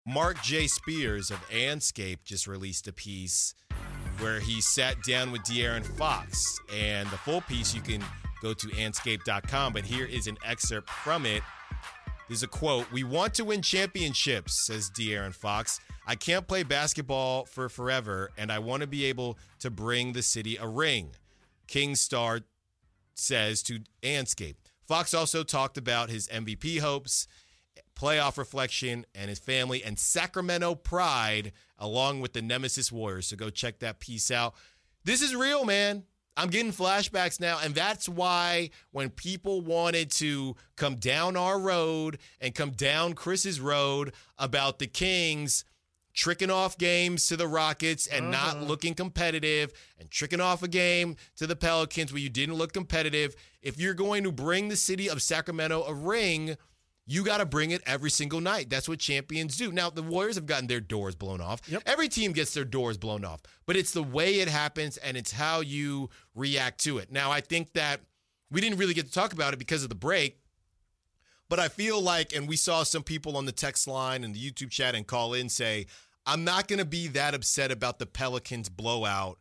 Mark J. Spears of Anscape just released a piece where he sat down with De'Aaron Fox. And the full piece, you can go to anscape.com, but here is an excerpt from it. There's a quote: "We want to win championships," says De'Aaron Fox. "I can't play basketball for forever, and I want to be able to bring the city a ring," Kings star says to Anscape. Fox also talked about his MVP hopes, playoff reflection, and his family and Sacramento pride, along with the Nemesis Warriors. So go check that piece out. This is real, man. I'm getting flashbacks now, and that's why when people wanted to come down our road and come down Chris's road about the Kings tricking off games to the Rockets and not looking competitive, and tricking off a game to the Pelicans where you didn't look competitive, if you're going to bring the city of Sacramento a ring, you got to bring it every single night. That's what champions do. Now, the Warriors have gotten their doors blown off. Yep. Every team gets their doors blown off. But it's the way it happens, and it's how you react to it. Now, I think that we didn't really get to talk about it because of the break, but I feel like, and we saw some people on the text line and the YouTube chat and call in say, I'm not going to be that upset about the Pelicans blowout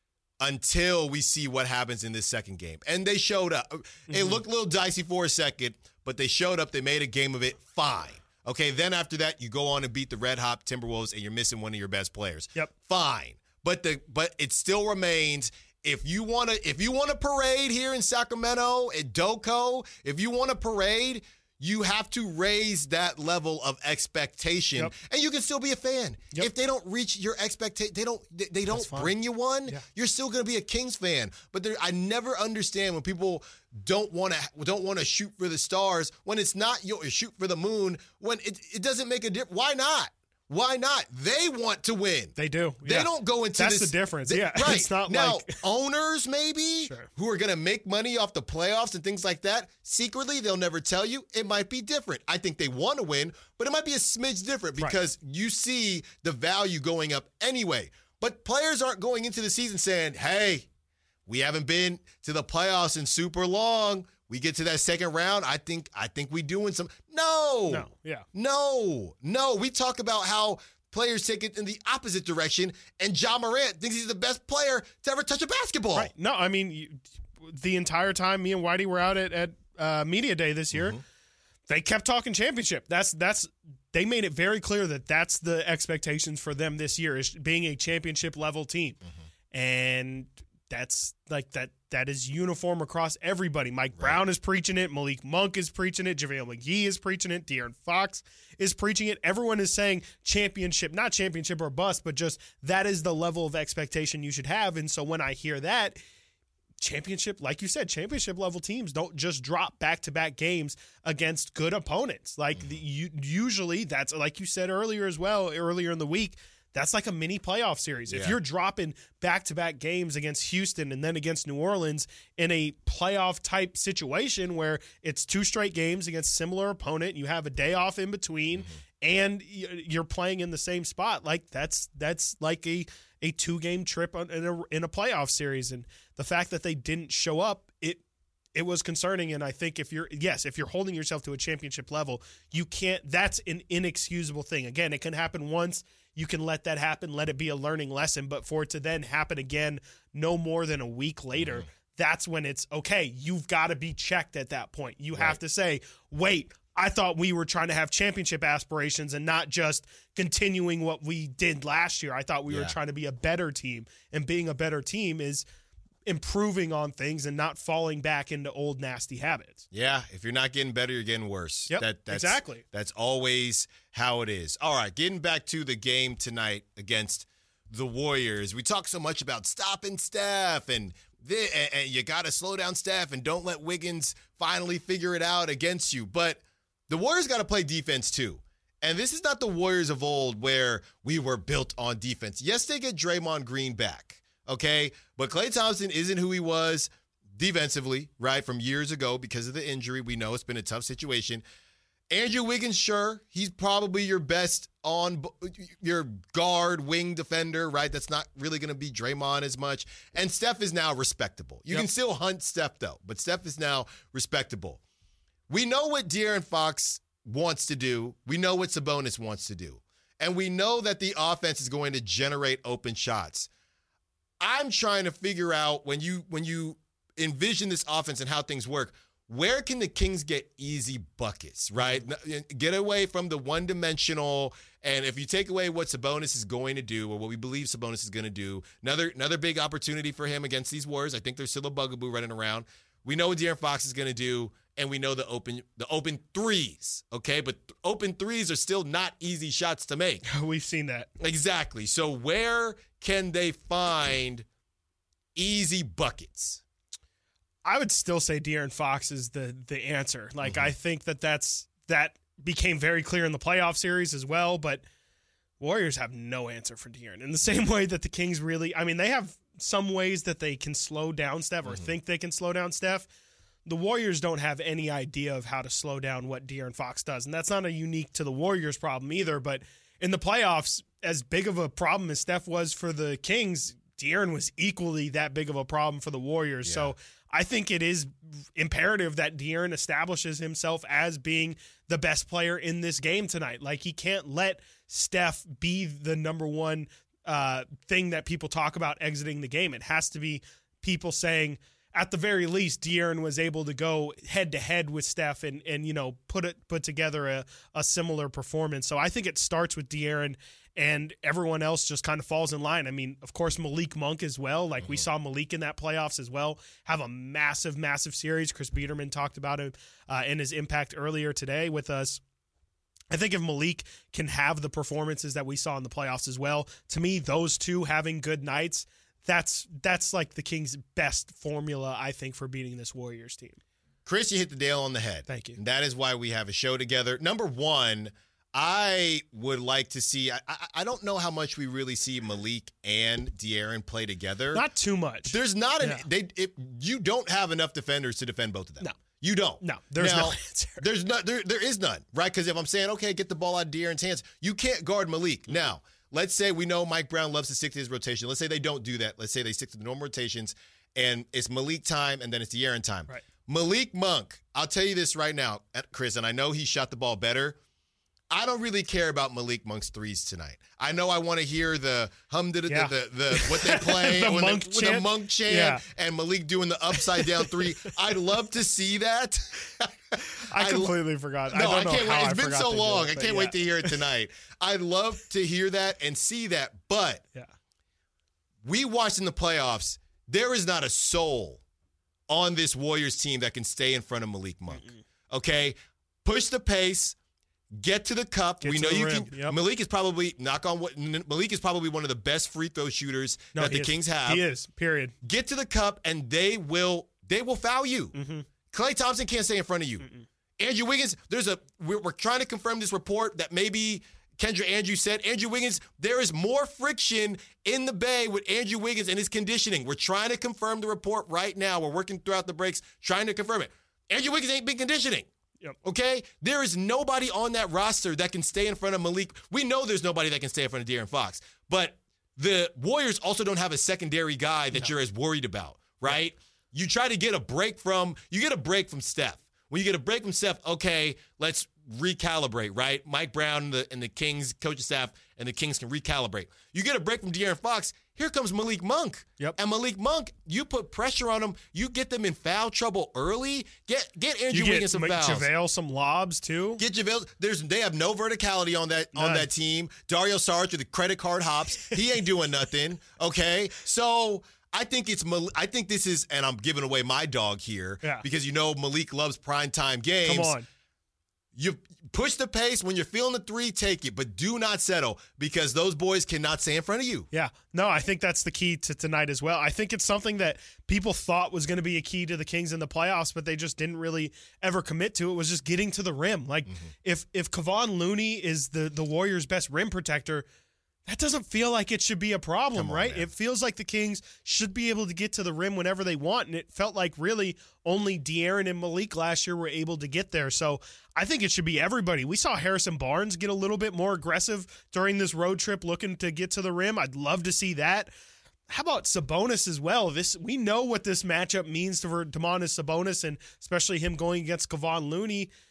until we see what happens in this second game. And they showed up. It looked a little dicey for a second, but they showed up. They made a game of it. Fine. Okay, then after that, you go on and beat the Red Hot Timberwolves, and you're missing one of your best players. Yep. Fine. But it still remains, if you want to parade here in Sacramento at DoCo, if you want to parade, you have to raise that level of expectation, and you can still be a fan. If they don't reach your expectation, they don't bring you one. Yeah. You're still going to be a Kings fan. But I never understand when people don't want to shoot for the stars when it's not your shoot for the moon. When it doesn't make a difference. Why not? Why not? They want to win. They do. Yeah. They don't go into That's the difference. Right. It's not now, like owners maybe who are going to make money off the playoffs and things like that, secretly, they'll never tell you. It might be different. I think they want to win, but it might be a smidge different because you see the value going up anyway. But players aren't going into the season saying, hey, we haven't been to the playoffs in super long. We get to that second round, I think we doing some. No. We talk about how players take it in the opposite direction, and Ja Morant thinks he's the best player to ever touch a basketball. Right. No, I mean, the entire time me and Whitey were out at Media Day this year, they kept talking championship. They made it very clear that that's the expectations for them this year, is being a championship level team. And that's like that is uniform across everybody. Mike Brown is preaching it. Malik Monk is preaching it. JaVale McGee is preaching it. De'Aaron Fox is preaching it. Everyone is saying championship, not championship or bust, but just that is the level of expectation you should have. And so when I hear that, championship, like you said, championship level teams don't just drop back-to-back games against good opponents. Like usually that's, like you said earlier in the week, that's like a mini playoff series. If you're dropping back-to-back games against Houston and then against New Orleans in a playoff-type situation where it's 2 straight games against similar opponent, and you have a day off in between, and you're playing in the same spot, like that's like a 2-game trip in a playoff series. And the fact that they didn't show up, it was concerning. And I think if you're holding yourself to a championship level, you can't. That's an inexcusable thing. Again, it can happen once. You can let that happen, let it be a learning lesson. But for it to then happen again no more than a week later, that's when it's okay. You've got to be checked at that point. You have to say, wait, I thought we were trying to have championship aspirations and not just continuing what we did last year. I thought we were trying to be a better team. And being a better team is improving on things and not falling back into old nasty habits. Yeah, if you're not getting better, you're getting worse. Yep, exactly. That's always how it is. All right, getting back to the game tonight against the Warriors. We talk so much about stopping Steph and you got to slow down Steph and don't let Wiggins finally figure it out against you. But the Warriors got to play defense too. And this is not the Warriors of old where we were built on defense. Yes, they get Draymond Green back. Okay, but Klay Thompson isn't who he was defensively, right, from years ago because of the injury. We know it's been a tough situation. Andrew Wiggins, sure, he's probably your best your guard, wing defender, right? That's not really going to be Draymond as much. And Steph is now respectable. You can still hunt Steph, though, but Steph is now respectable. We know what De'Aaron Fox wants to do. We know what Sabonis wants to do. and we know that the offense is going to generate open shots. I'm trying to figure out when you envision this offense and how things work, where can the Kings get easy buckets, right? Get away from the one-dimensional, and if you take away what Sabonis is going to do or what we believe Sabonis is going to do, another big opportunity for him against these Warriors. I think there's still a bugaboo running around. We know what De'Aaron Fox is going to do, and we know the open threes, okay? But open threes are still not easy shots to make. We've seen that. Exactly. So where can they find easy buckets? I would still say De'Aaron Fox is the answer. Like, I think that became very clear in the playoff series as well, but Warriors have no answer for De'Aaron. In the same way that the Kings really, I mean, they have some ways that they can slow down Steph or think they can slow down Steph. The Warriors don't have any idea of how to slow down what De'Aaron Fox does, and that's not a unique to the Warriors problem either, but in the playoffs, as big of a problem as Steph was for the Kings, De'Aaron was equally that big of a problem for the Warriors. Yeah. So I think it is imperative that De'Aaron establishes himself as being the best player in this game tonight. Like, he can't let Steph be the number one thing that people talk about exiting the game. It has to be people saying, at the very least, De'Aaron was able to go head-to-head with Steph and you know, put together a similar performance. So I think it starts with De'Aaron, and everyone else just kind of falls in line. I mean, of course, Malik Monk as well. Like, we saw Malik in that playoffs as well have a massive, massive series. Chris Biederman talked about him in his impact earlier today with us. I think if Malik can have the performances that we saw in the playoffs as well, to me, those two having good nights, that's like the Kings' best formula, I think, for beating this Warriors team. Chris, you hit the nail on the head. Thank you. And that is why we have a show together. Number one, I would like to see – I don't know how much we really see Malik and De'Aaron play together. Not too much. There's not you don't have enough defenders to defend both of them. No. You don't. No, there's no answer. There is none, right? Because if I'm saying, okay, get the ball out of De'Aaron's hands, you can't guard Malik. Mm-hmm. Now, let's say we know Mike Brown loves to stick to his rotation. Let's say they don't do that. Let's say they stick to the normal rotations, and it's Malik time, and then it's De'Aaron time. Right. Malik Monk, I'll tell you this right now, Chris, and I know he shot the ball better. I don't really care about Malik Monk's threes tonight. I know I want to hear the what they play with the Monk chant and Malik doing the upside down three. I'd love to see that. I completely forgot. No, I can't wait. It's been so long. I can't wait to hear it tonight. I'd love to hear that and see that. But we watched in the playoffs, there is not a soul on this Warriors team that can stay in front of Malik Monk. Okay? Push the pace. Get to the cup. We know you can. Yep. Malik is probably Malik is probably one of the best free throw shooters that the Kings have. He is. Period. Get to the cup, and they will foul you. Mm-hmm. Klay Thompson can't stay in front of you. Mm-mm. Andrew Wiggins. We're trying to confirm this report that maybe Kendra Andrews said. Andrew Wiggins. There is more friction in the Bay with Andrew Wiggins and his conditioning. We're trying to confirm the report right now. We're working throughout the breaks trying to confirm it. Andrew Wiggins ain't been conditioning. Yep. Okay? There is nobody on that roster that can stay in front of Malik. We know there's nobody that can stay in front of De'Aaron Fox. But the Warriors also don't have a secondary guy that you're as worried about, right? You try to get a break from Steph. When you get a break from Steph, okay, let's recalibrate, right? Mike Brown and the Kings coaching staff and the Kings can recalibrate. You get a break from De'Aaron Fox, here comes Malik Monk. Yep. And Malik Monk, you put pressure on him, you get them in foul trouble early. Get Andrew Wiggins some fouls. JaVale some lobs too. Get JaVale. They have no verticality on that team. Dario Saric with the credit card hops. He ain't doing nothing. Okay? So I think this is, and I'm giving away my dog here because you know Malik loves primetime games. Come on. You push the pace. When you're feeling the three, take it. But do not settle because those boys cannot stay in front of you. Yeah. No, I think that's the key to tonight as well. I think it's something that people thought was going to be a key to the Kings in the playoffs, but they just didn't really ever commit to. It was just getting to the rim. Like, if Kevon Looney is the Warriors' best rim protector, that doesn't feel like it should be a problem, right? Man. It feels like the Kings should be able to get to the rim whenever they want, and it felt like really only De'Aaron and Malik last year were able to get there. So I think it should be everybody. We saw Harrison Barnes get a little bit more aggressive during this road trip looking to get to the rim. I'd love to see that. How about Sabonis as well? We know what this matchup means for Domantas Sabonis, and especially him going against Kevon Looney.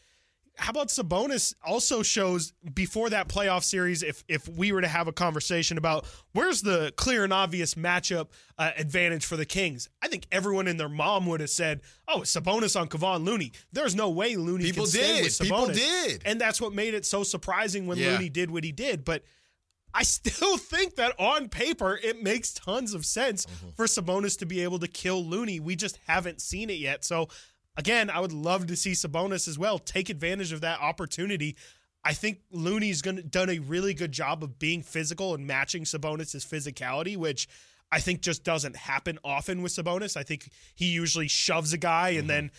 how about Sabonis also shows before that playoff series, if we were to have a conversation about where's the clear and obvious matchup advantage for the Kings, I think everyone and their mom would have said, oh, Sabonis on Kevon Looney. There's no way Looney can stay with Sabonis. People did. And that's what made it so surprising when Looney did what he did. But I still think that on paper, it makes tons of sense for Sabonis to be able to kill Looney. We just haven't seen it yet. So, again, I would love to see Sabonis as well take advantage of that opportunity. I think Looney's done a really good job of being physical and matching Sabonis' physicality, which I think just doesn't happen often with Sabonis. I think he usually shoves a guy and then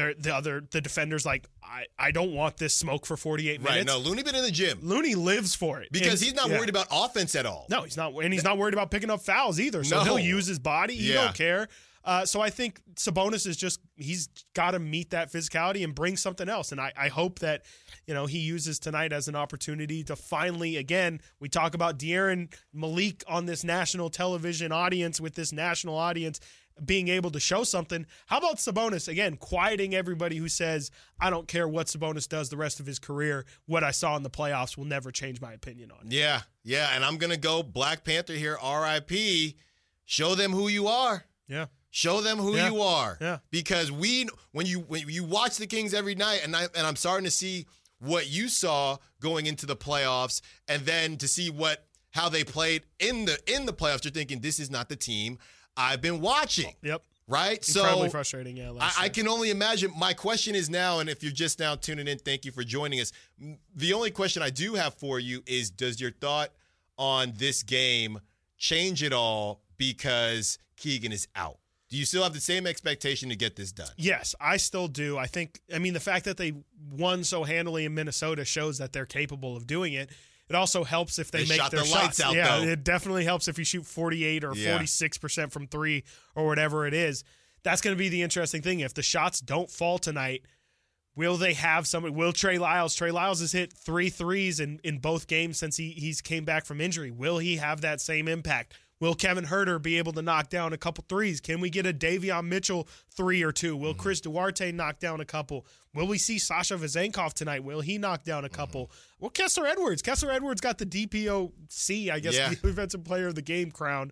the defender's like, I don't want this smoke for 48 minutes. Right, no, Looney been in the gym. Looney lives for it. Because he's not worried about offense at all. No, he's not. And he's not worried about picking up fouls either. So he'll use his body. He don't care. So I think Sabonis is he's got to meet that physicality and bring something else. And I hope that, he uses tonight as an opportunity to finally, again, we talk about De'Aaron Malik on this national television audience with this national audience being able to show something. How about Sabonis, again, quieting everybody who says, I don't care what Sabonis does the rest of his career. What I saw in the playoffs will never change my opinion on it. Yeah. And I'm going to go Black Panther here, RIP. Show them who you are. Yeah. Show them who you are. Yeah. Because when you watch the Kings every night, and I'm starting to see what you saw going into the playoffs, and then to see how they played in the playoffs, you're thinking this is not the team I've been watching. Yep. Right? Incredibly frustrating, yeah. I can only imagine. My question is now, and if you're just now tuning in, thank you for joining us. The only question I do have for you is, does your thought on this game change at all because Keegan is out? Do you still have the same expectation to get this done? Yes, I still do. The fact that they won so handily in Minnesota shows that they're capable of doing it. It also helps if they make shot their lights shots. out, yeah, though. It definitely helps if you shoot 48 or 46% from three or whatever it is. That's going to be the interesting thing. If the shots don't fall tonight, will they have somebody? Will Trey Lyles? Trey Lyles has hit 3 threes in both games since he's came back from injury. Will he have that same impact? Will Kevin Huerter be able to knock down a couple threes? Can we get a Davion Mitchell 3 or 2? Will Chris Duarte knock down a couple? Will we see Sasha Vezenkov tonight? Will he knock down a couple? Well, Kessler Edwards. Kessler Edwards got the DPOC, I guess, the Defensive Player of the Game crown.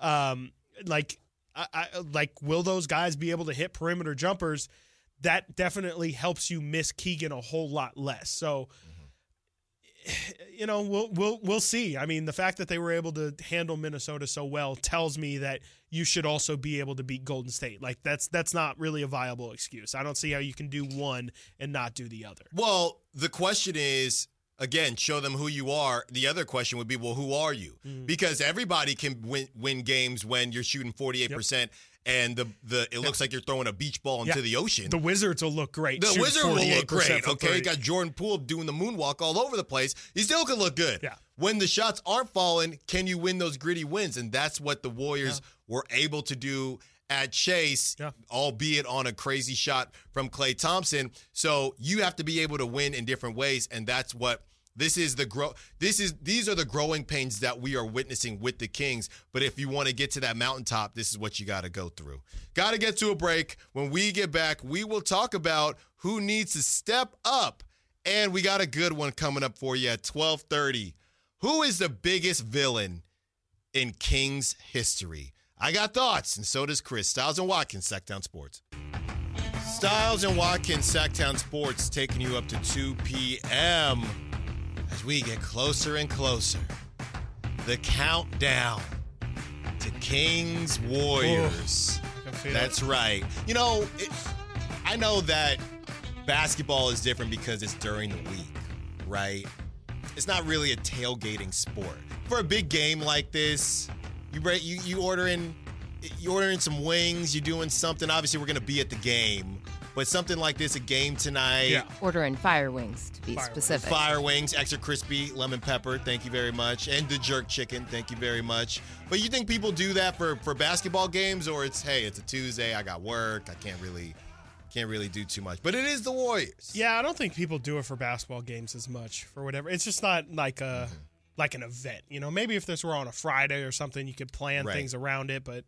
Will those guys be able to hit perimeter jumpers? That definitely helps you miss Keegan a whole lot less. So, we'll see. I mean, the fact that they were able to handle Minnesota so well tells me that you should also be able to beat Golden State. Like, that's not really a viable excuse. I don't see how you can do one and not do the other. Well, the question is, again, show them who you are. The other question would be, well, who are you? Because everybody can win games when you're shooting 48%. And it looks like you're throwing a beach ball into the ocean. The Wizards will look great. The Wizards will look great, okay? You got Jordan Poole doing the moonwalk all over the place. He still could look good. Yeah. When the shots aren't falling, can you win those gritty wins? And that's what the Warriors were able to do at Chase, albeit on a crazy shot from Klay Thompson. So you have to be able to win in different ways, and that's what these are the growing pains that we are witnessing with the Kings. But if you want to get to that mountaintop, this is what you got to go through. Got to get to a break. When we get back, we will talk about who needs to step up. And we got a good one coming up for you at 12:30. Who is the biggest villain in Kings history? I got thoughts, and so does Chris. Styles and Watkins, Sacktown Sports. Styles and Watkins, Sacktown Sports, taking you up to 2 p.m. as we get closer and closer. The countdown to Kings Warriors. That's right. I know that basketball is different because it's during the week, right? It's not really a tailgating sport. For a big game like this, you ordering some wings, you're doing something. Obviously, we're going to be at the game. But something like this, a game tonight. Yeah. Ordering fire wings, to be specific. Fire wings, extra crispy, lemon pepper, thank you very much. And the jerk chicken, thank you very much. But you think people do that for basketball games, or it's a Tuesday, I got work, I can't really do too much. But it is the Warriors. Yeah, I don't think people do it for basketball games as much, for whatever. It's just not like an event. Maybe if this were on a Friday or something, you could plan things around it, but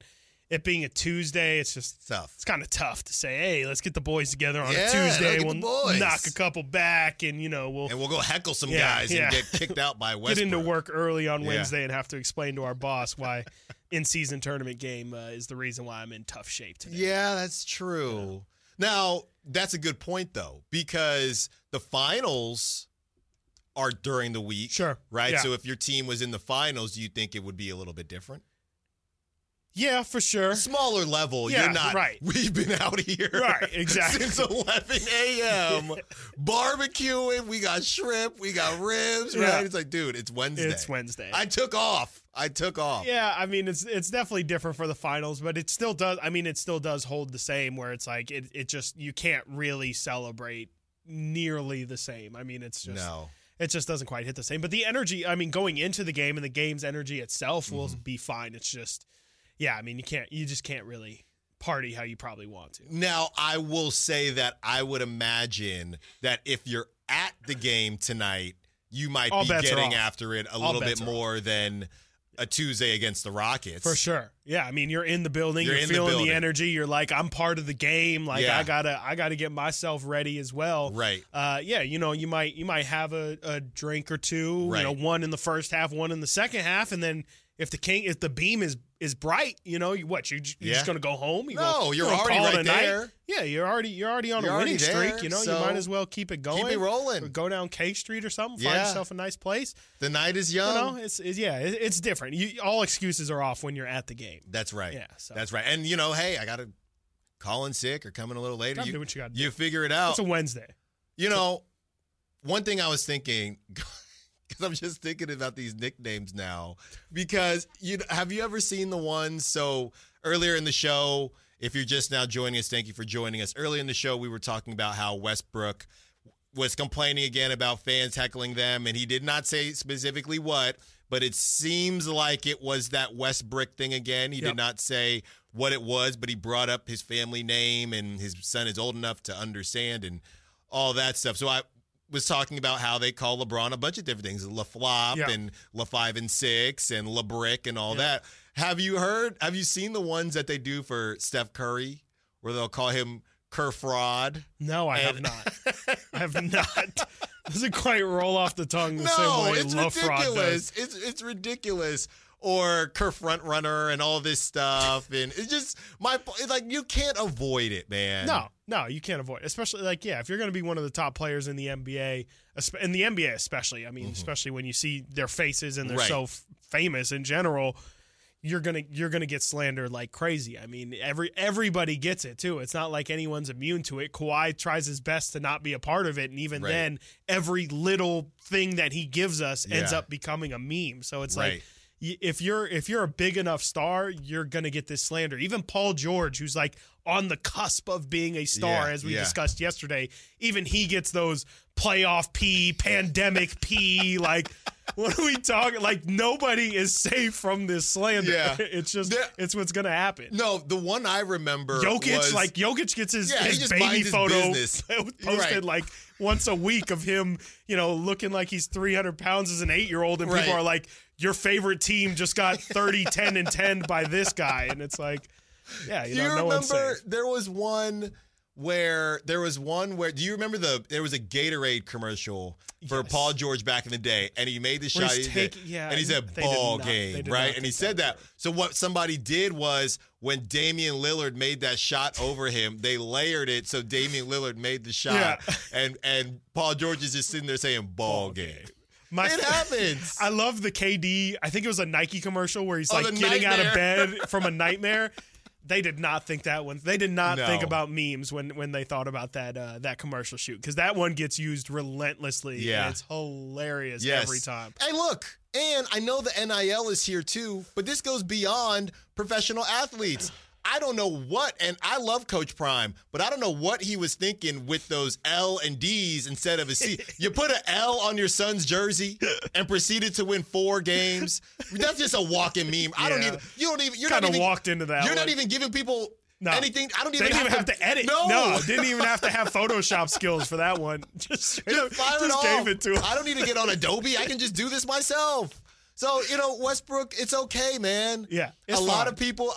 it being a Tuesday, it's just Tough. It's kind of tough to say, hey, let's get the boys together on a Yeah, Tuesday. look at the We'll boys. knock a couple back, and we'll go heckle some Yeah, guys yeah. and get kicked out by Westbrook. get into work early on Yeah. Wednesday and have to explain to our boss why in-season tournament game is the reason why I'm in tough shape today. Yeah, that's true. Now, that's a good point, though, because the finals are during the week. Sure. Right? Yeah. So if your team was in the finals, do you think it would be a little bit different? Yeah, for sure. Smaller level. Yeah, You're not. right. We've been out here. Right, exactly. Since 11 a.m. barbecuing. We got shrimp. We got ribs. Yeah. Right? It's like, dude, it's Wednesday. It's Wednesday. I took off. Yeah, I mean it's definitely different for the finals, but it still does. I mean, it still does hold the same. Where it's like it just you can't really celebrate nearly the same. I mean, it's just No. it just doesn't quite hit the same. But the energy, I mean, going into the game and the game's energy itself will be fine. It's just, yeah, I mean, you just can't really party how you probably want to. Now, I will say that I would imagine that if you're at the game tonight, you might All be bets are getting off. after it a All little bit bets are more than a Tuesday against the Rockets. For sure. Yeah, I mean, you're in the building, You're you're in the feeling the building. energy, you're like, I'm part of the game, like Yeah. I gotta get myself ready as well. Right. Yeah, you might have a drink or two, Right. one in the first half, one in the second half, and then if the beam is bright, you're Yeah. just gonna go home? No, you're gonna already call it right a night? there. Yeah, you're already on You're a winning already there, streak. so you might as well keep it going. Keep it rolling. Or go down K Street or something. Find Yeah. yourself a nice place. The night is young. It's different. All excuses are off when you're at the game. That's right. Yeah, so. That's right. And, hey, I got to call in sick or come in a little later. Gotta do what you gotta do. You figure it out. It's a Wednesday. One thing I was thinking, because I'm just thinking about these nicknames now, because have you ever seen the ones? So earlier in the show, if you're just now joining us, thank you for joining us. Earlier in the show, we were talking about how Westbrook was complaining again about fans heckling them, and he did not say specifically what, but it seems like it was that Westbrook thing again. He Yep. did not say what it was, but he brought up his family name, and his son is old enough to understand and all that stuff. So I was talking about how they call LeBron a bunch of different things, LaFlop Yeah. and La5 and 6 and LeBrick and all that. Have you seen the ones that they do for Steph Curry where they'll call him Kerr Fraud? No, I have not. I have not. Doesn't quite roll off the tongue the same No, way it's Love Fraud ridiculous. does. It's ridiculous. Or Kerr Front Runner and all this stuff. And it's just you can't avoid it, man. No, you can't avoid it. Especially, if you're going to be one of the top players in the NBA, in the NBA especially, I mean, especially when you see their faces and they're Right. so famous in general, you're gonna get slandered like crazy. I mean, everybody gets it too. It's not like anyone's immune to it. Kawhi tries his best to not be a part of it, and even Right. then, every little thing that he gives us ends Yeah. up becoming a meme. So it's Right. like, if you're a big enough star, you're gonna get this slander. Even Paul George, who's like on the cusp of being a star, Yeah, as we yeah. discussed yesterday, even he gets those playoff P, pandemic P. Like, what are we talking? Like, nobody is safe from this slander. Yeah. It's just it's what's gonna happen. No, the one I remember Jokic gets his he just baby minds his photo business. posted Right. once a week of him, looking like he's 300 pounds as an 8-year-old, and Right. people are like, your favorite team just got 30, 10, and 10 by this guy, and it's like, yeah, Do you no one's remember safe. there was one where do you remember there was a Gatorade commercial for Yes. Paul George back in the day, and he made the Where shot he's and and he said ball game, did right? not And he take said that. So what somebody did was when Damian Lillard made that shot over him, they layered it so Damian Lillard made the shot, and Paul George is just sitting there saying ball game. It happens. I love the KD. I think it was a Nike commercial where he's Oh, like the getting out of nightmare. bed from a nightmare. They did not think that one. They did not No. think about memes when they thought about that commercial shoot, because that one gets used relentlessly. Yeah. And it's hilarious Yes. every time. Hey, look, and I know the NIL is here too, but this goes beyond professional athletes. I don't know what, and I love Coach Prime, but I don't know what he was thinking with those L and D's instead of a C. You put an L on your son's jersey and proceeded to win 4 games. That's just a walking meme. You're Kind not of even walked into that. You're one. not even giving people anything. I don't They even didn't even have to edit. No, didn't even have to have Photoshop skills for that one. Just fire it just off. gave it to him. I don't need to get on Adobe. I can just do this myself. So, Westbrook, it's okay, man. Yeah, a lot of people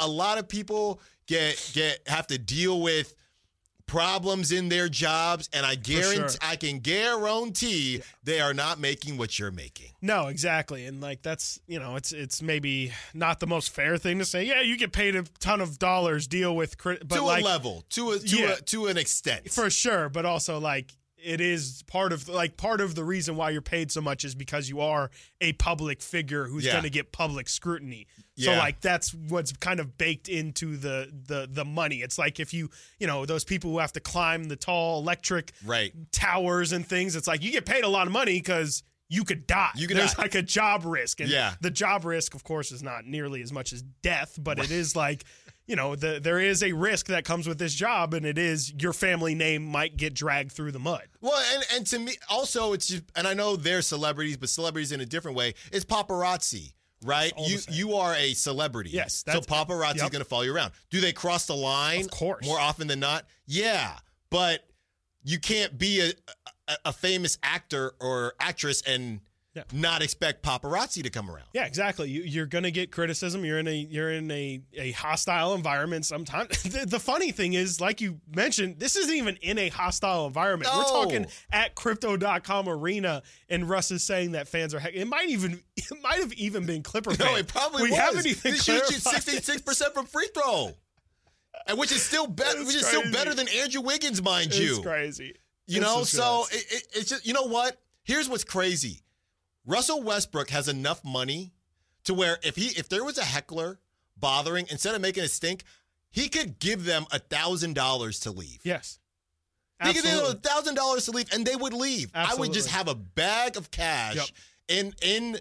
have to deal with problems in their jobs, and I can guarantee they are not making what you're making. No, exactly. And that's, it's maybe not the most fair thing to say. Yeah, you get paid a ton of dollars, deal with but to a level, to an extent. For sure, but also it is part of the reason why you're paid so much is because you are a public figure who's going to get public scrutiny. So that's what's kind of baked into the money. It's like if you those people who have to climb the tall electric towers and things, it's like you get paid a lot of money because you could die. There's like a job risk. And the job risk, of course, is not nearly as much as death, but it is like there is a risk that comes with this job, and it is your family name might get dragged through the mud. Well, and to me, also, it's just, and I know they're celebrities, but celebrities in a different way. It's paparazzi, right? You are a celebrity. Yes. So paparazzi is going to follow you around. Do they cross the line? Of course. More often than not? Yeah. But you can't be a famous actor or actress and not expect paparazzi to come around. Yeah, exactly. You're going to get criticism. You're in a hostile environment sometimes. The funny thing is, like you mentioned, this isn't even in a hostile environment. No. We're talking at Crypto.com Arena, and Russ is saying that fans are. It might have even been Clipper fans. No, it probably was. We haven't even clarified. They shoot 66% from free throw, and which is still better. Which is still better than Andrew Wiggins, mind you. It's crazy. So it's just, you know what? Here's what's crazy. Russell Westbrook has enough money to where if there was a heckler bothering, instead of making a stink, he could give them $1,000 to leave. Yes. Absolutely. He could give them $1,000 to leave, and they would leave. Absolutely. I would just have a bag of cash in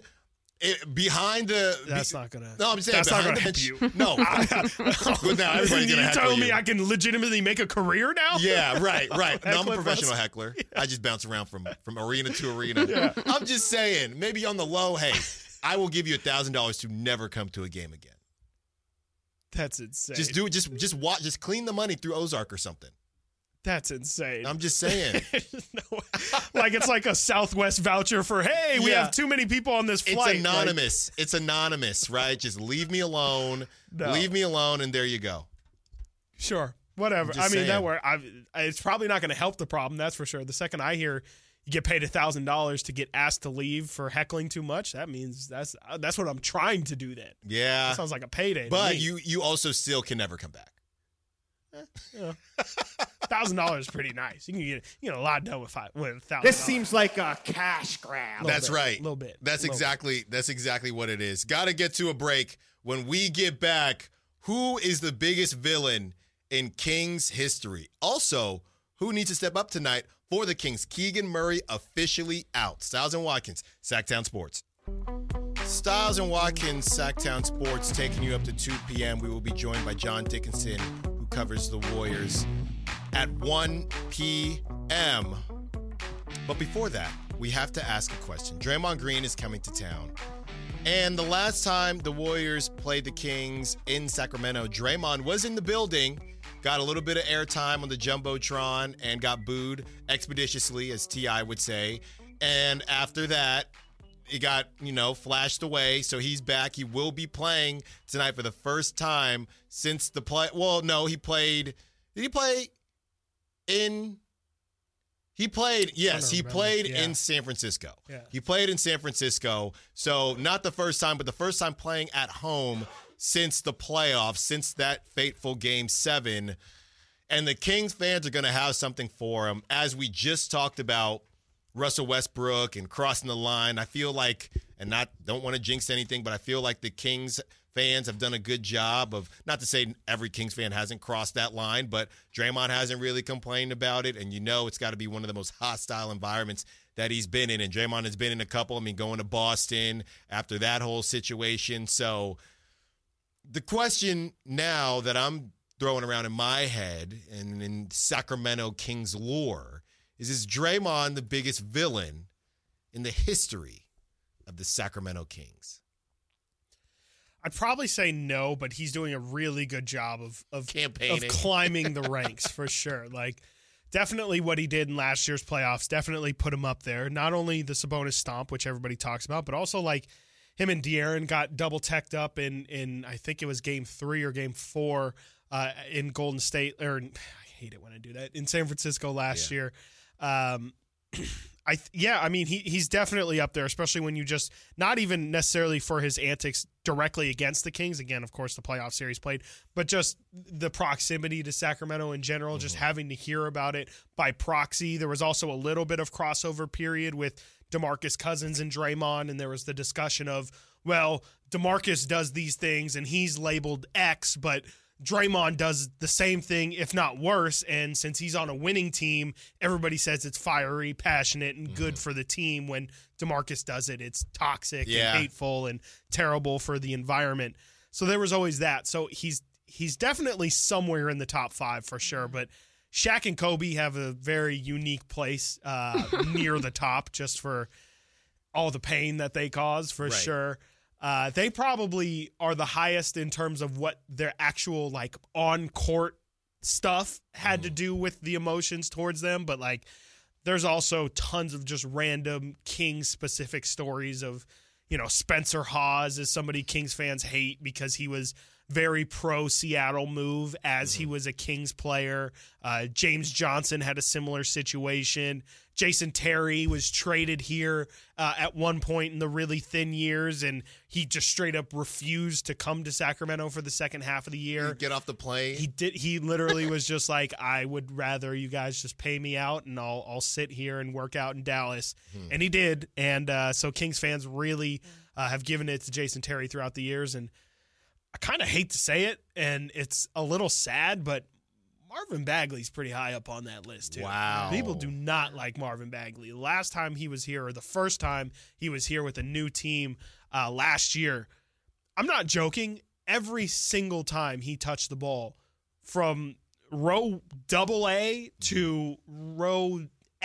behind the. That's not gonna. No, I'm saying that's behind not the gonna bench. help you. No. Well, now everybody's gonna heckle telling you. me I can legitimately make a career now? Yeah, right. No, I'm a professional us. heckler. I just bounce around from arena to arena. Yeah. I'm just saying, maybe on the low, hey, I will give you $1,000 to never come to a game again. That's insane. Just do it. Just watch. Just clean the money through Ozark or something. That's insane. I'm just saying. It's like a Southwest voucher for, hey, we have too many people on this flight. It's anonymous. It's anonymous, right? Just leave me alone. No. Leave me alone, and there you go. Sure. Whatever. I mean, saying. it's probably not going to help the problem, that's for sure. The second I hear you get paid $1,000 to get asked to leave for heckling too much, that means that's what I'm trying to do then. Yeah. That sounds like a payday. But you also still can never come back. $1,000 is pretty nice. You can get a lot done with $1,000. This seems like a cash grab. That's right. A little bit. That's exactly what it is. Got to get to a break. When we get back, who is the biggest villain in Kings history? Also, who needs to step up tonight for the Kings? Keegan Murray officially out. Styles and Watkins, Sacktown Sports. Styles and Watkins, Sacktown Sports, taking you up to 2 p.m. We will be joined by John Dickinson, who covers the Warriors, at 1 p.m. But before that, we have to ask a question. Draymond Green is coming to town. And the last time the Warriors played the Kings in Sacramento, Draymond was in the building, got a little bit of airtime on the Jumbotron, and got booed expeditiously, as T.I. would say. And after that, it got, flashed away. So he's back. He will be playing tonight for the first time since the play. Well, no, he played. Did he play in? He played. Yes, he played in San Francisco. Yeah. He played in San Francisco. So not the first time, but the first time playing at home since the playoffs, since that fateful Game 7. And the Kings fans are going to have something for him. As we just talked about Russell Westbrook and crossing the line, I feel like, and don't want to jinx anything, but I feel like the Kings fans have done a good job of, not to say every Kings fan hasn't crossed that line, but Draymond hasn't really complained about it. And it's got to be one of the most hostile environments that he's been in. And Draymond has been in a couple. I mean, going to Boston after that whole situation. So the question now that I'm throwing around in my head and in Sacramento Kings lore is Draymond the biggest villain in the history of the Sacramento Kings? I'd probably say no, but he's doing a really good job of campaigning, of climbing the ranks for sure. Definitely what he did in last year's playoffs definitely put him up there. Not only the Sabonis stomp, which everybody talks about, but also him and De'Aaron got double teched up in I think it was game 3 or game 4 in Golden State, or I hate it when I do that, in San Francisco last year. He's definitely up there, especially when you just, not even necessarily for his antics directly against the Kings. Again, of course, the playoff series played, but just the proximity to Sacramento in general, just having to hear about it by proxy. There was also a little bit of crossover period with DeMarcus Cousins and Draymond, and there was the discussion of, well, DeMarcus does these things and he's labeled X, but Draymond does the same thing, if not worse, and since he's on a winning team, everybody says it's fiery, passionate, and good for the team. When DeMarcus does it, it's toxic and hateful and terrible for the environment. So there was always that. So he's definitely somewhere in the top 5 for sure, but Shaq and Kobe have a very unique place near the top just for all the pain that they cause, for sure. They probably are the highest in terms of what their actual like on court stuff had to do with the emotions towards them. But like, there's also tons of just random Kings specific stories of, Spencer Hawes is somebody Kings fans hate because he was very pro Seattle move as he was a Kings player. James Johnson had a similar situation. Jason Terry was traded here at one point in the really thin years, and he just straight up refused to come to Sacramento for the second half of the year. He'd get off the plane. He did. He literally was just like, I would rather you guys just pay me out, and I'll sit here and work out in Dallas. And he did. And so Kings fans really have given it to Jason Terry throughout the years. And I kind of hate to say it, and it's a little sad, but Marvin Bagley's pretty high up on that list, too. Wow. People do not like Marvin Bagley. Last time he was here, or the first time he was here with a new team last year, I'm not joking, every single time he touched the ball, from row AA to row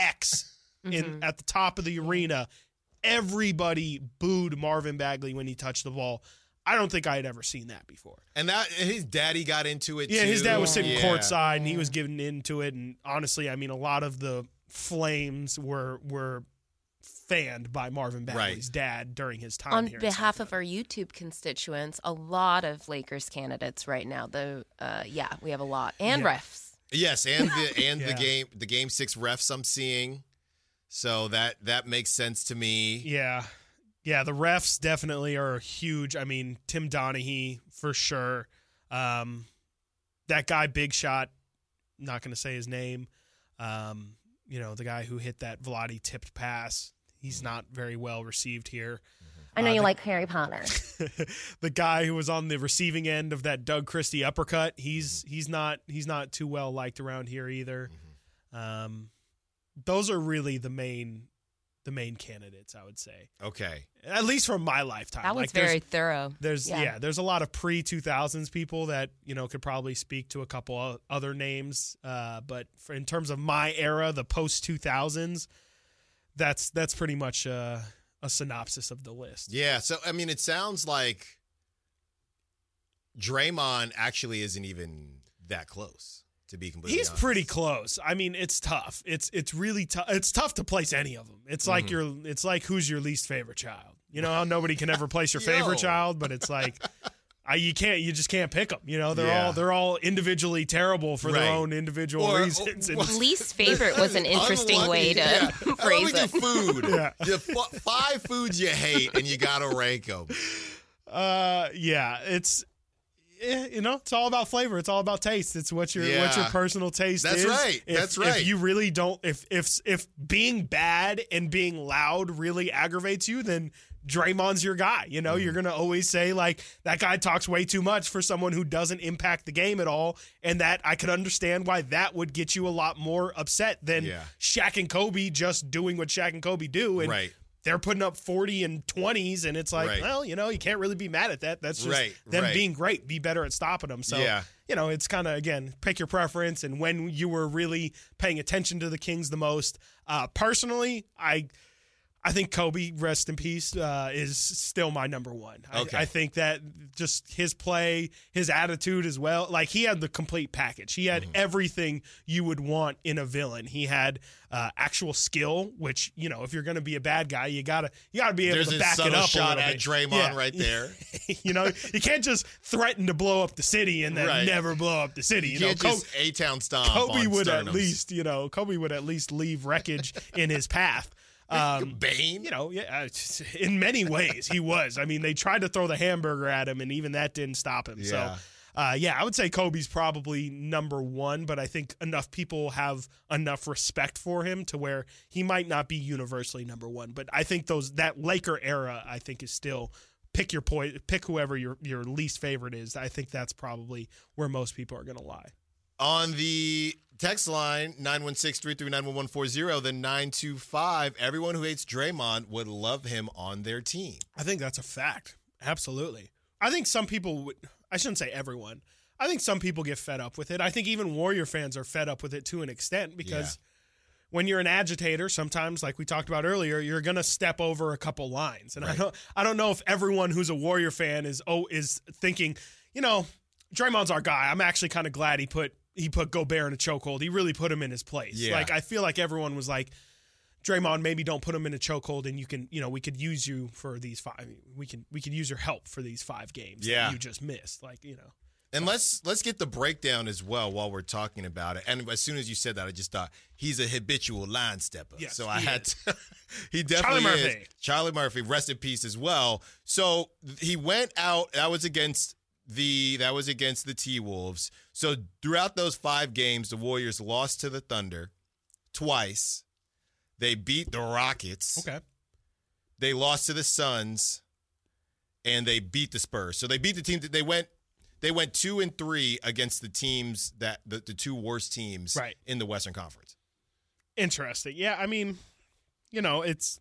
X at the top of the arena, everybody booed Marvin Bagley when he touched the ball. I don't think I had ever seen that before. And his daddy got into it, too. Yeah, his dad was sitting courtside, and he was getting into it. And honestly, I mean, a lot of the Flames were fanned by Marvin Bagley's dad during his time here. On behalf of our YouTube constituents, a lot of Lakers candidates right now. We have a lot. And refs. Yes, and the game 6 refs I'm seeing. So that makes sense to me. Yeah, the refs definitely are huge. I mean, Tim Donaghy, for sure. That guy, Big Shot, not going to say his name. The guy who hit that Vlade tipped pass, he's not very well received here. I know you like Harry Potter. The guy who was on the receiving end of that Doug Christie uppercut, he's not too well liked around here either. Those are really the main candidates, I would say. Okay. At least from my lifetime. That was very thorough. There's a lot of pre-2000s people that, could probably speak to a couple other names. But in terms of my era, the post-2000s, that's pretty much a synopsis of the list. Yeah, so, I mean, it sounds like Draymond actually isn't even that close. To be completely honest. Pretty close. I mean, it's tough. It's really tough. It's tough to place any of them. It's like who's your least favorite child. You know how nobody can ever place your favorite child, but it's like you just can't pick them. They're all individually terrible for their own individual reasons. Least favorite was an interesting way to phrase it. Food. The 5 foods you hate, and you gotta rank them. It's all about flavor. It's all about taste. It's what your personal taste is. That's right. If you really don't, if being bad and being loud really aggravates you, then Draymond's your guy. You're going to always say, like, that guy talks way too much for someone who doesn't impact the game at all. And that I could understand why that would get you a lot more upset than Shaq and Kobe just doing what Shaq and Kobe do. And they're putting up 40 and 20s, and it's like, well, you can't really be mad at that. That's just them being great. Be better at stopping them. So, it's kind of, again, pick your preference and when you were really paying attention to the Kings the most. Personally, I I think Kobe, rest in peace, is still my number one. Okay. I think that just his play, his attitude as well. Like, he had the complete package. He had everything you would want in a villain. He had actual skill, which, you know, if you're going to be a bad guy, you gotta be able to back it up shot a at little bit. Draymond right there. You know, you can't just threaten to blow up the city and then never blow up the city. You know, can't just A-town stomp Kobe on would sternums. Kobe would at least leave wreckage in his path. Bane? You know, in many ways he was. I mean, they tried to throw the hamburger at him, and even that didn't stop him. Yeah. So, I would say Kobe's probably number one, but I think enough people have enough respect for him to where he might not be universally number one. But I think that Laker era, I think, is still pick whoever your least favorite is. I think that's probably where most people are going to lie. On the text line, 916-339-1140, the 925, everyone who hates Draymond would love him on their team. I think that's a fact. Absolutely. I think some people would, I shouldn't say everyone, I think some people get fed up with it. I think even Warrior fans are fed up with it to an extent because when you're an agitator, sometimes, like we talked about earlier, you're going to step over a couple lines. And I don't know if everyone who's a Warrior fan is thinking, you know, Draymond's our guy. I'm actually kind of glad he put Gobert in a chokehold. He really put him in his place. Yeah. Like, I feel like everyone was like, Draymond, maybe don't put him in a chokehold, and we could use you for these 5. We could use your help for these 5 games that you just missed. Like, you know. And let's get the breakdown as well while we're talking about it. And as soon as you said that, I just thought he's a habitual line stepper. Yes, so I had to. He definitely Charlie is. Murphy. Charlie Murphy, rest in peace as well. So he went out. That was against the T-Wolves. So throughout those 5 games, the Warriors lost to the Thunder twice. They beat the Rockets. Okay. They lost to the Suns, and they beat the Spurs. So they beat the team that they went 2-3 against the teams that the 2 worst teams in the Western Conference. Interesting. Yeah, I mean, you know, it's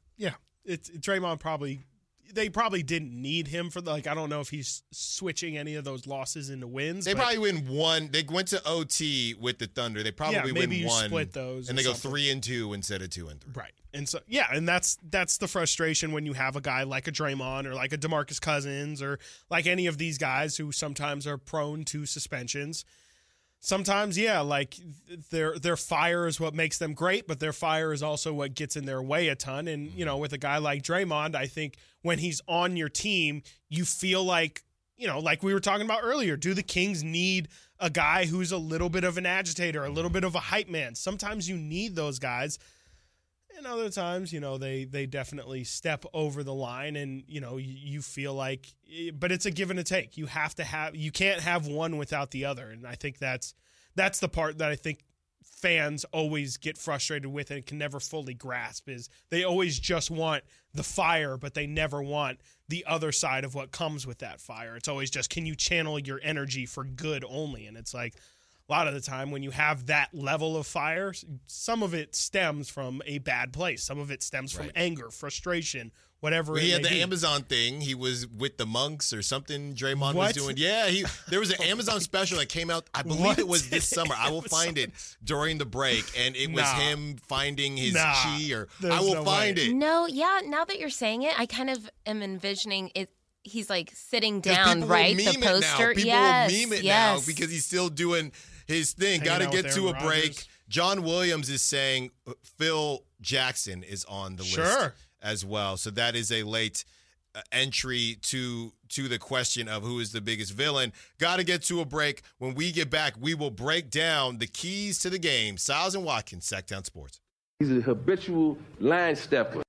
Draymond they probably didn't need him for I don't know if he's switching any of those losses into wins. They probably win one. They went to OT with the Thunder. They probably maybe win you one. split those and or they go something. 3-2 instead of 2-3. Right. And so and that's the frustration when you have a guy like a Draymond or like a DeMarcus Cousins or like any of these guys who sometimes are prone to suspensions. Sometimes, like their fire is what makes them great, but their fire is also what gets in their way a ton. And, you know, with a guy like Draymond, I think when he's on your team, you feel like, you know, like we were talking about earlier, do the Kings need a guy who's a little bit of an agitator, a little bit of a hype man? Sometimes you need those guys. And other times, you know, they definitely step over the line and, you know, you feel like, but it's a give and a take. You can't have one without the other. And I think that's the part that I think fans always get frustrated with and can never fully grasp is they always just want the fire, but they never want the other side of what comes with that fire. It's always just, can you channel your energy for good only? And it's like, a lot of the time when you have that level of fire, some of it stems from a bad place. Some of it stems from anger, frustration, whatever. He had the Amazon thing. He was with the monks or something Draymond was doing. Yeah, there was an Amazon special that came out. I believe it was this summer. I will find it during the break. And it was him finding his chi I will find it. No, yeah, now that you're saying it, I kind of am envisioning it. He's like sitting down, right? The poster. People will meme it now because he's still doing his thing. Got to get to a break. John Williams is saying Phil Jackson is on the list as well. So that is a late entry to the question of who is the biggest villain. Got to get to a break. When we get back, we will break down the keys to the game. Styles and Watkins, Sacktown Sports. He's a habitual line stepper.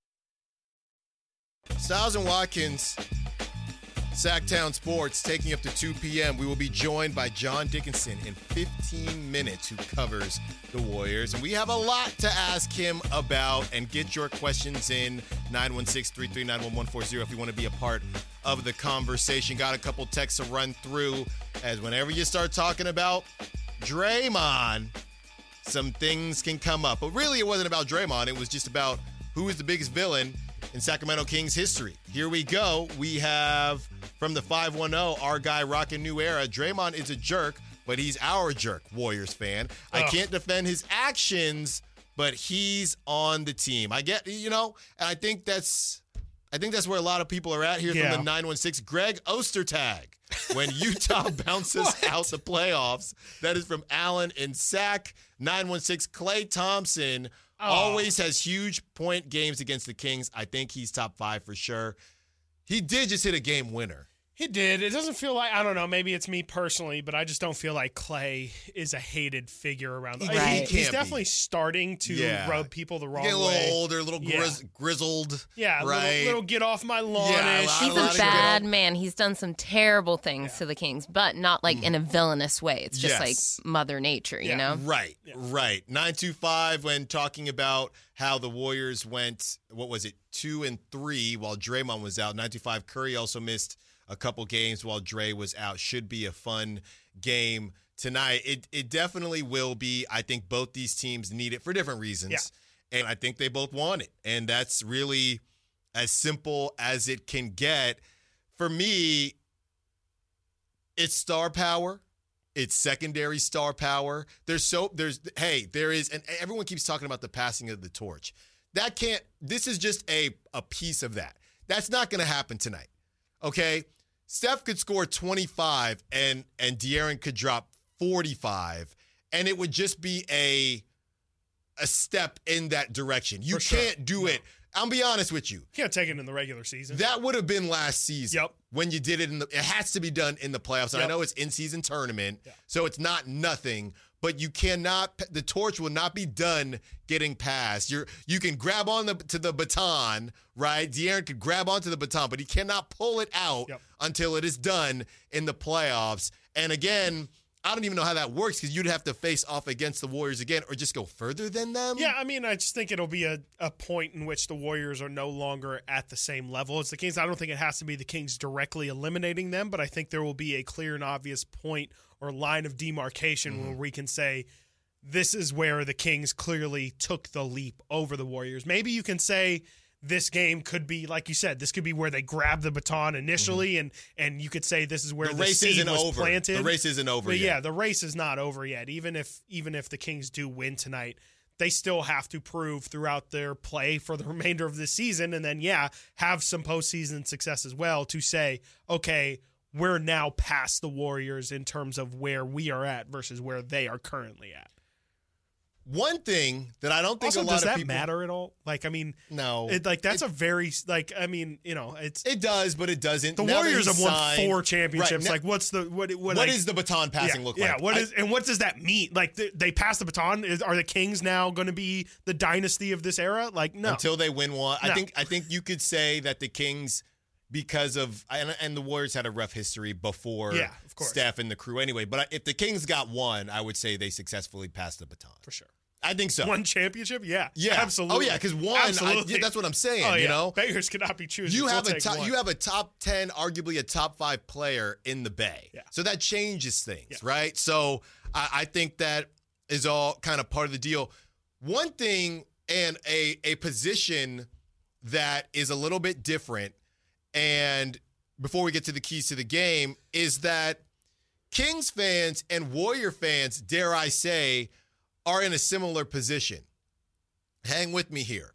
Styles and Watkins, Sacktown Sports, taking up to 2 p.m. We will be joined by John Dickinson in 15 minutes, who covers the Warriors. And we have a lot to ask him about. And get your questions in, 916-339-1140, if you want to be a part of the conversation. Got a couple texts to run through, as whenever you start talking about Draymond, some things can come up. But really, it wasn't about Draymond. It was just about who is the biggest villain in Sacramento Kings history. Here we go. We have from the 510, our guy rocking New Era. Draymond is a jerk, but he's our jerk, Warriors fan. I can't defend his actions, but he's on the team. I get, and I think that's where a lot of people are at here from the 916. Greg Ostertag, when Utah bounces out the playoffs. That is from Allen and Sack. 916, Klay Thompson always has huge point games against the Kings. I think he's top 5 for sure. He did just hit a game winner. He did. It doesn't feel like, I don't know, maybe it's me personally, but I just don't feel like Klay is a hated figure around the Right. He's definitely starting to rub people the wrong way. Get a little older, a little grizzled. Yeah, right? little get off my lawn-ish. He's a bad man. He's done some terrible things to the Kings, but not like in a villainous way. It's just like Mother Nature, you know? Right, right. 925, when talking about how the Warriors went, 2-3 while Draymond was out. 925, Curry also missed a couple games while Dre was out. Should be a fun game tonight. It definitely will be. I think both these teams need it for different reasons. Yeah. And I think they both want it. And that's really as simple as it can get. For me, it's star power. It's secondary star power. There is, and everyone keeps talking about the passing of the torch. This is just a piece of that. That's not going to happen tonight. Okay? Steph could score 25 and De'Aaron could drop 45, and it would just be a step in that direction. You can't do it. I'll be honest with you. You can't take it in the regular season. That would have been last season when you did it it has to be done in the playoffs. And I know it's in-season tournament, so it's not nothing. But you cannot. The torch will not be done getting passed. You can grab on to the baton, right? De'Aaron could grab onto the baton, but he cannot pull it out until it is done in the playoffs. And again, I don't even know how that works because you'd have to face off against the Warriors again or just go further than them. Yeah, I mean, I just think it'll be a point in which the Warriors are no longer at the same level as the Kings. I don't think it has to be the Kings directly eliminating them, but I think there will be a clear and obvious point or line of demarcation where we can say this is where the Kings clearly took the leap over the Warriors. Maybe you can say this game could be, like you said, this could be where they grab the baton initially, and you could say this is where the seed was planted. The race isn't over but yet. Yeah, the race is not over yet. Even if the Kings do win tonight, they still have to prove throughout their play for the remainder of the season, and then, have some postseason success as well to say, okay, we're now past the Warriors in terms of where we are at versus where they are currently at. One thing that I don't think also, a lot of people... does that matter at all? Like, I mean... No. It's... It does, but it doesn't. The Warriors have won 4 championships. Right. Like, what's the... What is the baton passing look like? Yeah, and what does that mean? Like, they pass the baton? Are the Kings now going to be the dynasty of this era? Like, no. Until they win one. No. I think you could say that the Kings... Because of and the Warriors had a rough history before of course. Steph and the crew anyway. But if the Kings got one, I would say they successfully passed the baton. For sure. I think so. One championship? Yeah. Oh, Absolutely. yeah, because one, that's what I'm saying, you know? Beggars cannot be choosers. You have a top 10, arguably a top 5 player in the Bay. Yeah. So that changes things, right? So I think that is all kind of part of the deal. One thing and a position that is a little bit different, and before we get to the keys to the game, is that Kings fans and Warrior fans, dare I say, are in a similar position. Hang with me here.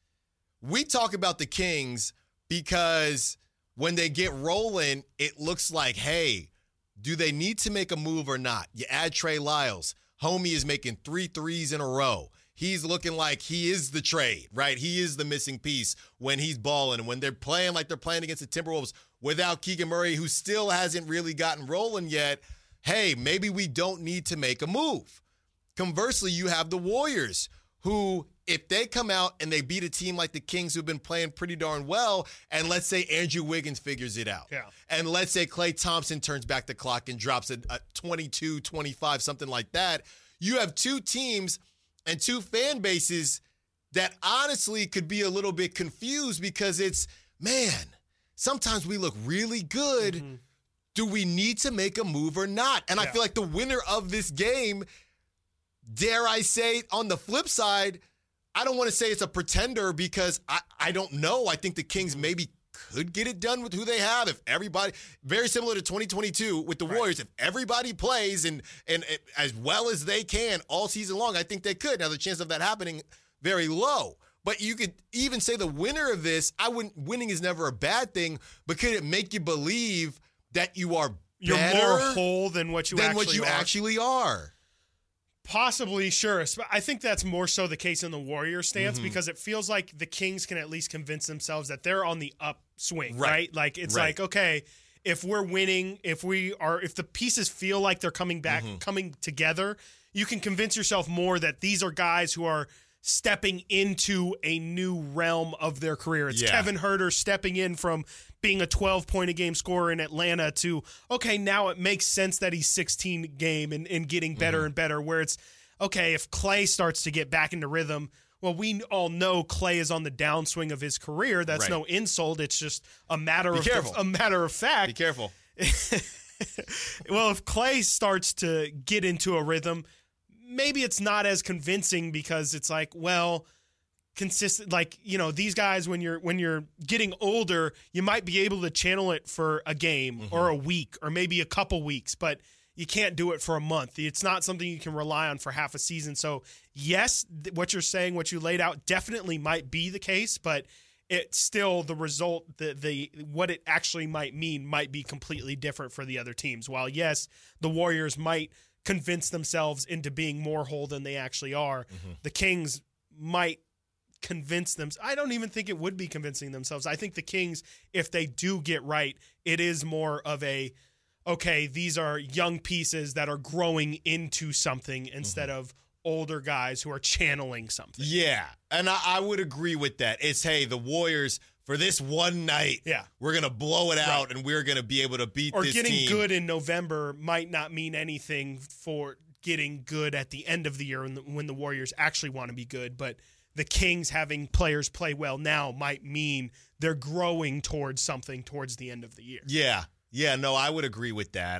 We talk about the Kings because when they get rolling, it looks like, hey, do they need to make a move or not? You add Trey Lyles. Homie is making 3 threes in a row. He's looking like he is the trade, right? He is the missing piece when he's balling. And when they're playing like they're playing against the Timberwolves without Keegan Murray, who still hasn't really gotten rolling yet, hey, maybe we don't need to make a move. Conversely, you have the Warriors, who, if they come out and they beat a team like the Kings who've been playing pretty darn well, and let's say Andrew Wiggins figures it out, and let's say Klay Thompson turns back the clock and drops a 22, 25, something like that, you have 2 teams and 2 fan bases that honestly could be a little bit confused because it's, man, sometimes we look really good. Mm-hmm. Do we need to make a move or not? And I feel like the winner of this game, dare I say, on the flip side, I don't want to say it's a pretender because I don't know. I think the Kings maybe could get it done with who they have. If everybody, very similar to 2022 with the Warriors, if everybody plays and as well as they can all season long, I think they could. Now, the chance of that happening, very low. But you could even say the winner of this, winning is never a bad thing, but could it make you believe that you're more whole than what you actually are? Possibly, sure. I think that's more so the case in the Warriors stance because it feels like the Kings can at least convince themselves that they're on the upswing, right? Like it's like, okay, if we're winning, if the pieces feel like they're coming back, coming together, you can convince yourself more that these are guys who are stepping into a new realm of their career. It's Kevin Huerter stepping in from being a 12-point-a-game scorer in Atlanta to, okay, now it makes sense that he's 16 game and getting better and better, where it's, okay, if Klay starts to get back into rhythm, well, we all know Klay is on the downswing of his career. That's no insult. It's just a matter of fact. Be careful. Well, if Klay starts to get into a rhythm, maybe it's not as convincing because it's like, well, consistent, like, you know, these guys, when you're getting older, you might be able to channel it for a game or a week or maybe a couple weeks, but you can't do it for a month. It's not something you can rely on for half a season. So yes, what you're saying, what you laid out definitely might be the case, but it's still the result, the what it actually might mean might be completely different for the other teams. While yes, the Warriors might convince themselves into being more whole than they actually are, the Kings might convince them. I don't even think it would be convincing themselves. I think the Kings, if they do get right, it is more of a, okay, these are young pieces that are growing into something instead of older guys who are channeling something. Yeah, and I would agree with that. It's, hey, the Warriors, for this one night, we're going to blow it out and we're going to be able to beat this team. Or getting good in November might not mean anything for getting good at the end of the year when the Warriors actually want to be good, but the Kings having players play well now might mean they're growing towards something towards the end of the year. Yeah, no, I would agree with that.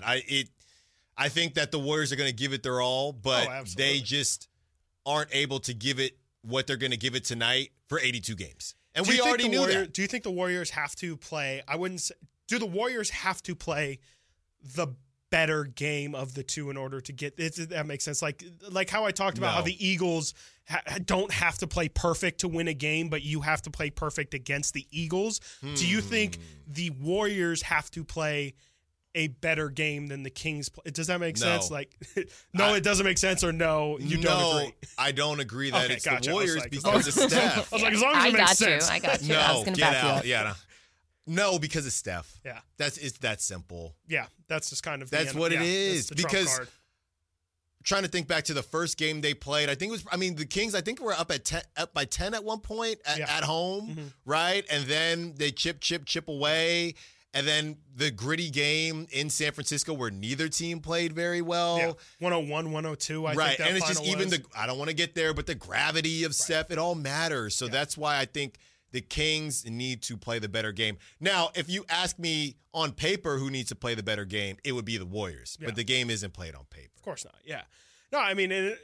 I think that the Warriors are going to give it their all, but they just aren't able to give it what they're going to give it tonight for 82 games. And we already knew that. Do you think the Warriors have to play? Do the Warriors have to play the better game of the two in order to get it? That makes sense. Like how I talked about how the Eagles don't have to play perfect to win a game, but you have to play perfect against the Eagles. Do you think the Warriors have to play a better game than the Kings play? Does that make sense? Like, no, it doesn't make sense, or no, you don't agree? I don't agree that it's the Warriors because of Steph. I was like, as long as it makes sense. I got you. I was going to back you up. Yeah, no, because of Steph. Yeah. It's that simple. Yeah, that's just kind of that's what it is. The because trying to think back to the first game they played, the Kings, I think were up by 10 at one point at home, right? And then they chip away. And then the gritty game in San Francisco where neither team played very well. Yeah. 101, 102, I think that and it's final just even I don't want to get there, but the gravity of Steph, it all matters. So that's why I think the Kings need to play the better game. Now, if you ask me on paper who needs to play the better game, it would be the Warriors. Yeah. But the game isn't played on paper. Of course not, yeah. No, I mean,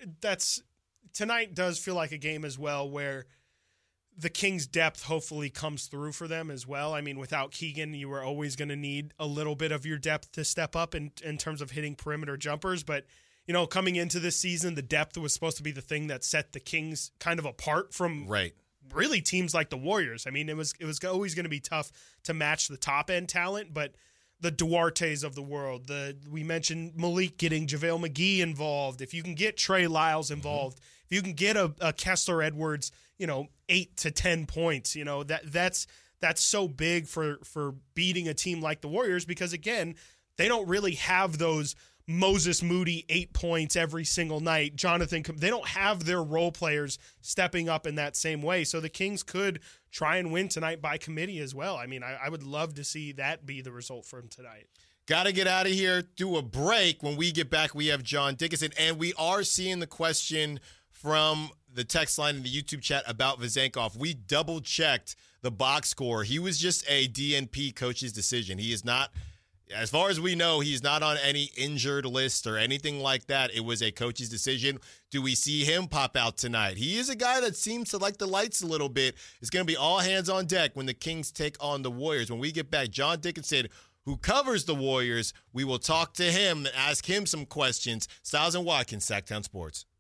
tonight does feel like a game as well where the Kings' depth hopefully comes through for them as well. I mean, without Keegan, you were always going to need a little bit of your depth to step up in terms of hitting perimeter jumpers. But, you know, coming into this season, the depth was supposed to be the thing that set the Kings kind of apart from really teams like the Warriors. I mean, it was always going to be tough to match the top-end talent, but the Duartes of the world, we mentioned Malik getting JaVale McGee involved. If you can get Trey Lyles involved, if you can get a Kessler Edwards, 8 to 10 points, that's so big for beating a team like the Warriors, because again, they don't really have those Moses Moody 8 points every single night. They don't have their role players stepping up in that same way. So the Kings could try and win tonight by committee as well. I mean, I would love to see that be the result from tonight. Got to get out of here, do a break. When we get back, we have John Dickinson, and we are seeing the question from the text line in the YouTube chat about Vezenkov. We double-checked the box score. He was just a DNP coach's decision. He is not as far as we know, he's not on any injured list or anything like that. It was a coach's decision. Do we see him pop out tonight? He is a guy that seems to like the lights a little bit. It's going to be all hands on deck when the Kings take on the Warriors. When we get back, John Dickinson, who covers the Warriors, we will talk to him and ask him some questions. Styles and Watkins, Sacktown Sports.